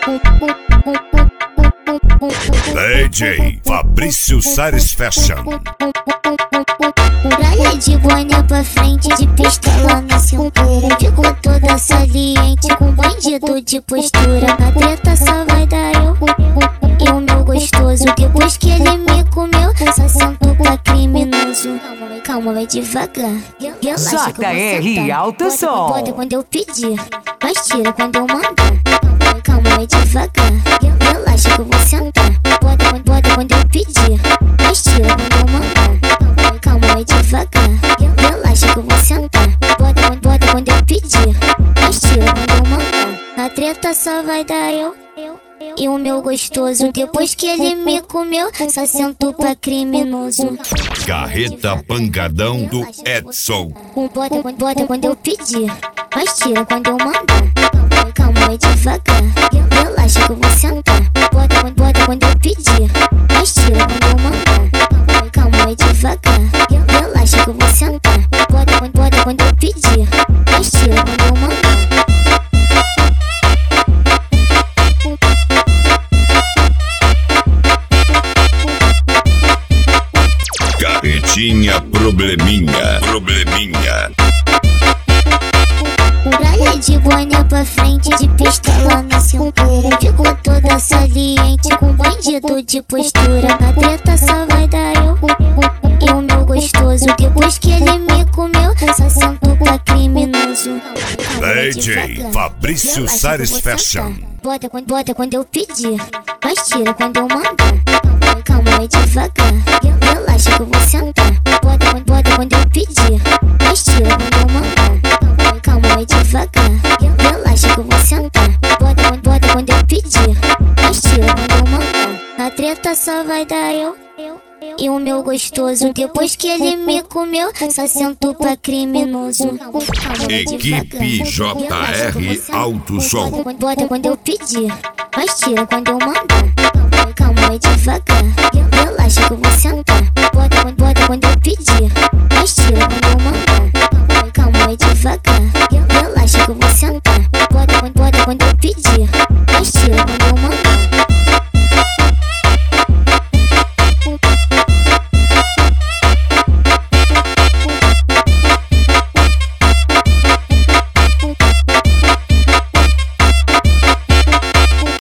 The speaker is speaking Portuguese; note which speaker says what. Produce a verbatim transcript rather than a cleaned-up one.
Speaker 1: D J Fabrício Sares Fashion.
Speaker 2: Praia de boné pra frente, de pistola na cintura. Ficou toda saliente, com bandido de postura. Na treta só vai dar eu e o meu gostoso. Depois que ele me comeu, só sentou pra criminoso. Calma, vai devagar. Relaxa que eu vou
Speaker 3: J R Alto Som.
Speaker 2: Pode quando eu pedir, mas tira quando eu mandar. Calma, vai devagar. Relaxa que eu vou sentar. Pode quando, pode quando eu pedir, mas tira quando eu mandar. Calma, vai devagar. Relaxa que eu vou sentar. Pode quando, pode quando eu pedir, mas tira quando eu mandar. A treta só vai dar eu e o meu gostoso. Depois que ele me comeu, só sentou pra criminoso.
Speaker 1: Carreta Pancadão do Edson.
Speaker 2: Pode quando, pode quando eu pedir, mas tira quando eu mandar. Calma, vai devagar. Relaxa que eu vou sentar. Pode quando, pode quando eu pedir, mas tira quando eu mandar. Calma, vai devagar. Relaxa que eu vou sentar. Pode quando, pode quando eu pedir, mas tira quando eu mandar.
Speaker 1: Carretinha Probleminha, Probleminha.
Speaker 2: Praia de boné pra frente, de pistola na cintura. Ficou toda saliente, com bandido de postura. Na treta só vai dar eu e o meu gostoso. Depois que ele me comeu, só sentou pra criminoso.
Speaker 1: D J Fabrício Sares Fashion.
Speaker 2: Bota quando, bota quando eu pedir, mas tira quando eu mandar. Calma, vai devagar. Relaxa que eu vou sentar. Bota quando, bota quando eu pedir, mas tira quando eu mandar. Calma, vai devagar. Relaxa que eu vou sentar. Bota quando, bota quando eu pedir, mas tira quando eu mandar. A treta só vai dar eu e o meu gostoso. Depois que ele me comeu, só sentou pra criminoso.
Speaker 1: Equipe J R Alto Som.
Speaker 2: Bota quando eu pedir, mas tira quando eu mandar. Calma, vai devagar. Relaxa que eu vou sentar. Bota quando, bota quando eu pedir, mas tira quando eu mandar.